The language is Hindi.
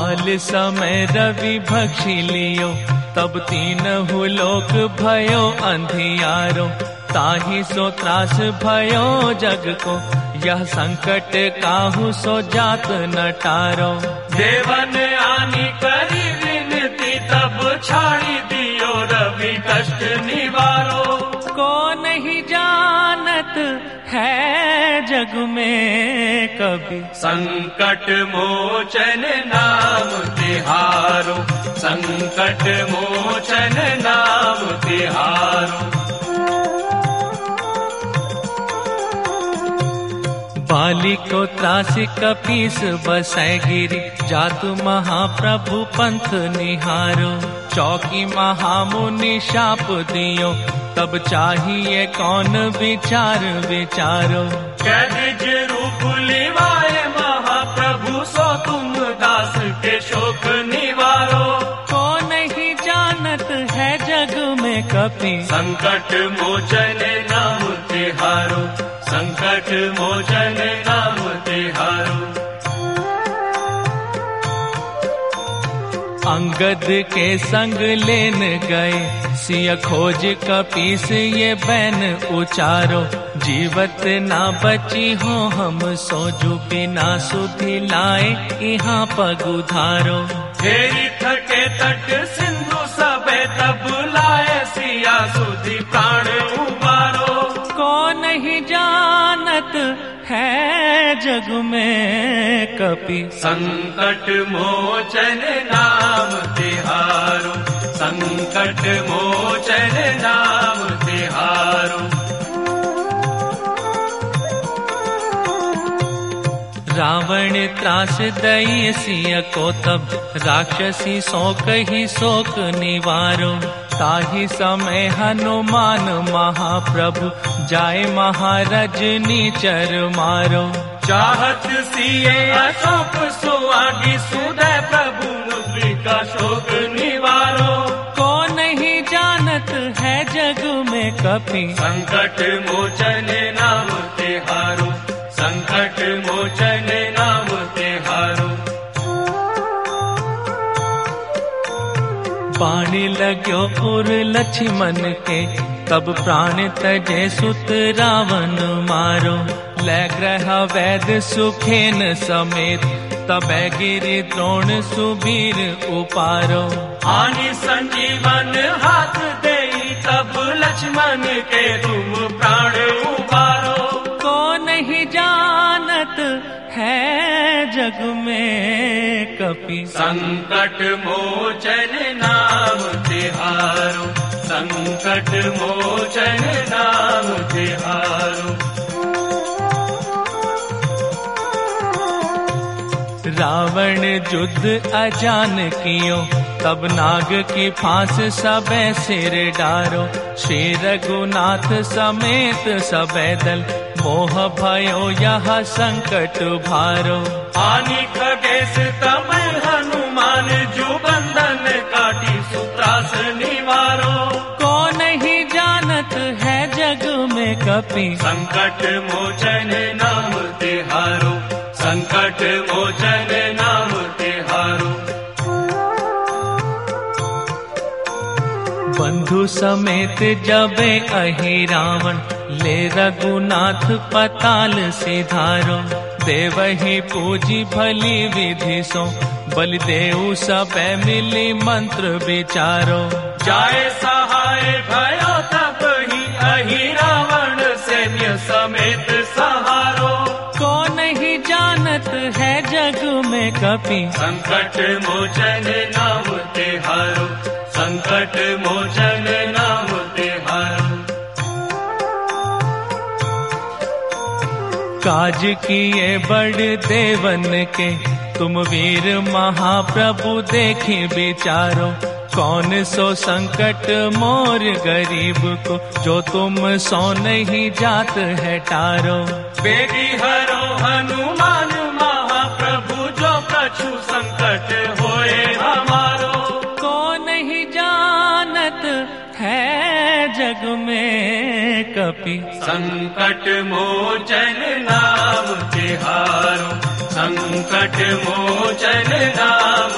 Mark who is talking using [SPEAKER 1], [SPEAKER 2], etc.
[SPEAKER 1] बाल समय रवि भक्षी लियो, तब तीनहु लोक भयो अंधियारो। ताहि सो त्रास भयो जग को, यह संकट काहू सो जात न टारो।
[SPEAKER 2] देवन आनी करी विनती, तब छाड़ी दियो रवि कष्ट निवारो।
[SPEAKER 1] को नहीं जानत है जग में कभी,
[SPEAKER 2] संकट मोचन नाम तिहारो। संकट मोचन नाम तिहारो।
[SPEAKER 1] बाली को त्रासी कपीस बसै गिरी, जातु महाप्रभु पंथ निहारो। चौकी महामुनि शाप दियो, तब चाहिए कौन विचार विचारो।
[SPEAKER 2] कैदिज रूप लिवाए महाप्रभु, सो तुम दास के शोक निवारो।
[SPEAKER 1] को नहीं जानत है जग में कपि,
[SPEAKER 2] संकट मोचन नाम तिहारो। संकट मोचन नाम तिहारो।
[SPEAKER 1] अंगद के संग लेन गए, सिय खोज कपीस ये बैन उचारो। जीवत ना बची हो हम सोजू, बिना सुधि लाए यहाँ पग उधारो।
[SPEAKER 2] फेरी थके तट सिंधु सबे, तब लाए सिया सुधि प्राण उबारो।
[SPEAKER 1] को नहीं जानत है जग में कपि,
[SPEAKER 2] संकट मोचन नाम तिहारो। संकट मोचन नाम तिहारो।
[SPEAKER 1] रावण त्रास दई सिय को, तब राक्षसी शोक ही शोक निवारो। ताहि समय हनुमान महाप्रभु, जाए महाराज नीचर मारो।
[SPEAKER 2] चाहत सिए अशोक सुआगी, सुदय प्रभु मुद्रिका शोक निवारो।
[SPEAKER 1] को नहीं जानत है जग में कपि,
[SPEAKER 2] संकट मोचन नाम तिहारो। संकट मोचन नाम तिहारो।
[SPEAKER 1] पानी लाग्यो उर लक्ष्मण के, तब प्राण तजे सुत रावण मारो। लै ग्रह वैद सुखेन समेत, तब गिरि द्रोण सुबीर उपारो।
[SPEAKER 2] आनी संजीवन हाथ देई, तब लक्ष्मण के तुम प्राण उबारो।
[SPEAKER 1] को नहीं जानत है जग में कपि,
[SPEAKER 2] संकट मोचन नाम तिहारो। संकट मोचन नाम तिहारो।
[SPEAKER 1] रावण युद्ध अजान कियो, तब नाग की फांस सबे सिर डारो। श्री रघुनाथ समेत सबे दल, मोह भयो यह संकट भारो।
[SPEAKER 2] आनी खगेश तब हनुमान, जो बंधन काटी सुत्रास निवारो।
[SPEAKER 1] को नहीं जानत है जग में कपि,
[SPEAKER 2] संकट मोचन नाम तिहारो। संकट मोचन नाम तिहारो।
[SPEAKER 1] बंधु समेत जबे अहि रावण, ले रघुनाथ पताल सिधारो। देवहि पूजी भली विधि सो, बलिदेव सबे मिली मंत्र विचारो।
[SPEAKER 2] जाए सहाय भयो तब ही, अहि रावण सैन्य समेत सहारो।
[SPEAKER 1] को नहीं जानत है जग में कपि,
[SPEAKER 2] संकट मोचन नाम तिहारो। संकट मोचन नाम तिहारो।
[SPEAKER 1] काज किए बड़ देवन के, तुम वीर महाप्रभु देखी विचारो। कौन सो संकट मोर गरीब को, जो तुम सो नहीं जात है टारो।
[SPEAKER 2] बेगी हरो हनुमान महाप्रभु, जो कछु संकट होए हमारो।
[SPEAKER 1] को नहीं जानत है जग में कपि,
[SPEAKER 2] संकट मोचन नाम तिहारो। संकट मोचन नाम